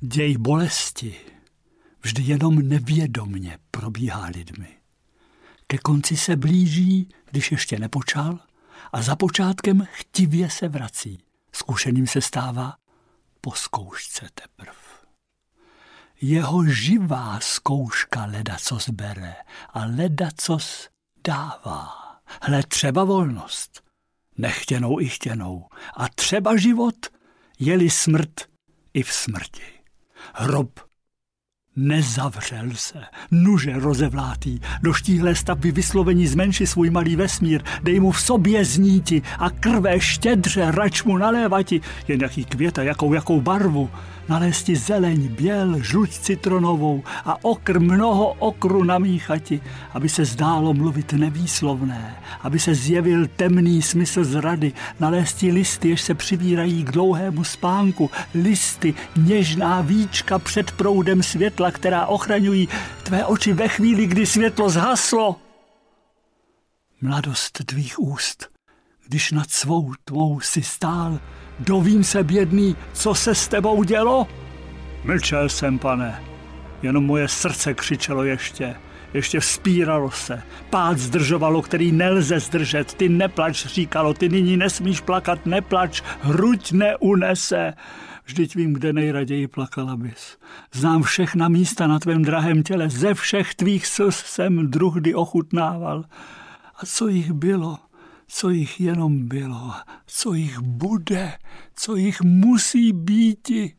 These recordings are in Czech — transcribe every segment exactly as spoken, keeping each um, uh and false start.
Děj bolesti vždy jenom nevědomně probíhá lidmi. Ke konci se blíží, když ještě nepočal, a za počátkem chtivě se vrací. Zkušeným se stává po zkoušce teprv. Jeho živá zkouška ledacos bere a ledacos dává. Hle, třeba volnost, nechtěnou i chtěnou, a třeba život, je-li smrt i v smrti. Hrob nezavřel se, nuže rozevlátý, do štíhlé stavby vyslovení zmenši svůj malý vesmír, dej mu v sobě zníti a krve štědře rač mu nalévati, jen jaký květa, jakou, jakou barvu, nalézti zeleň, běl, žluť citronovou a okr mnoho okru namíchati, aby se zdálo mluvit nevýslovné, aby se zjevil temný smysl zrady, nalézti listy, jež se přivírají k dlouhému spánku, listy, něžná víčka před proudem světla, která ochraňují tvé oči ve chvíli, kdy světlo zhaslo. Mladost tvých úst, když nad svou tvou si stál, dovím se, bědný, co se s tebou dělo? Mlčel jsem, pane, jenom moje srdce křičelo ještě, ještě vzpíralo se, pád zdržovalo, který nelze zdržet, ty neplač, říkalo, ty nyní nesmíš plakat, neplač, hruď neunese. Vždyť vím, kde nejraději plakala bys. Znám všechna místa na tvém drahém těle, ze všech tvých slz jsem druhdy ochutnával. A co jich bylo? Co jich jenom bylo, co jich bude, co jich musí býti.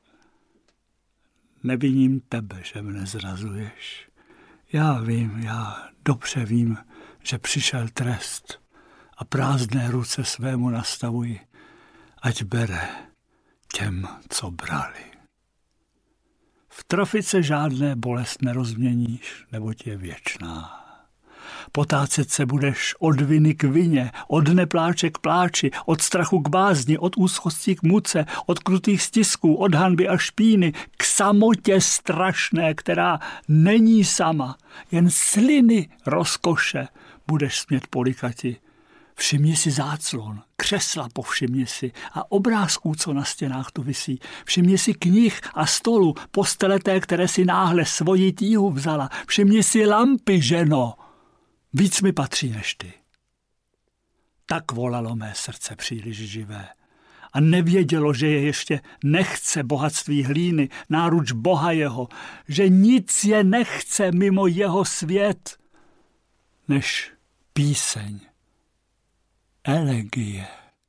Neviním tebe, že mne zrazuješ. Já vím, já dobře vím, že přišel trest a prázdné ruce svému nastavuji, ať bere těm, co brali. V trafice žádné bolest nerozměníš, neboť je věčná. Potácet se budeš od viny k vině, od nepláče k pláči, od strachu k bázni, od úzkosti k muce, od krutých stisků, od hanby a špíny, k samotě strašné, která není sama, jen sliny rozkoše budeš smět polikati. Všimni si záclon, křesla povšimni si a obrázků, co na stěnách tu visí. Všimni si knih a stolu, postele té, které si náhle svoji tíhu vzala. Všimni si lampy, ženo. Víc mi patří než ty. Tak volalo mé srdce příliš živé. A nevědělo, že je ještě nechce bohatství hlíny, náruč Boha jeho, že nic je nechce mimo jeho svět, než píseň, elegie.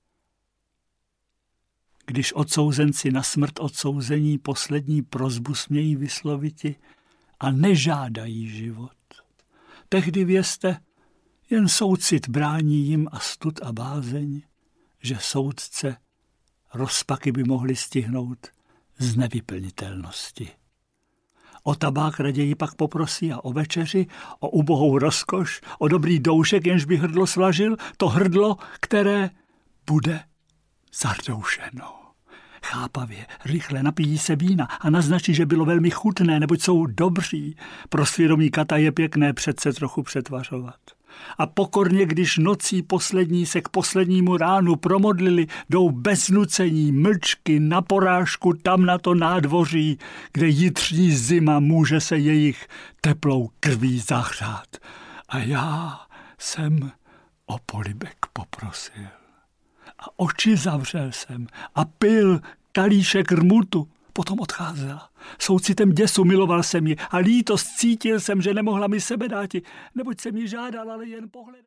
Když odsouzenci na smrt odsouzení poslední prosbu smějí vysloviti a nežádají život, tehdy vězte, jen soucit brání jim a stud a bázeň, že soudce rozpaky by mohli stihnout z nevyplnitelnosti. O tabák raději pak poprosí a o večeři, o ubohou rozkoš, o dobrý doušek, jenž by hrdlo svlažil, to hrdlo, které bude zardoušeno. Chápavě, rychle napijí se vína a naznačí, že bylo velmi chutné, neboť jsou dobří. Pro svědomí kata je pěkné přece trochu přetvařovat. A pokorně, když nocí poslední se k poslednímu ránu promodlili, jdou bez nucení, mlčky na porážku tam na to nádvoří, kde jitřní zima může se jejich teplou krví zahřát. A já jsem o polibek poprosil. A oči zavřel jsem a pil kalíšek rmutu. Potom odcházela. Soucitem děsu miloval jsem ji a lítost cítil jsem, že nemohla mi sebe dáti, neboť jsem ji žádal, ale jen pohled.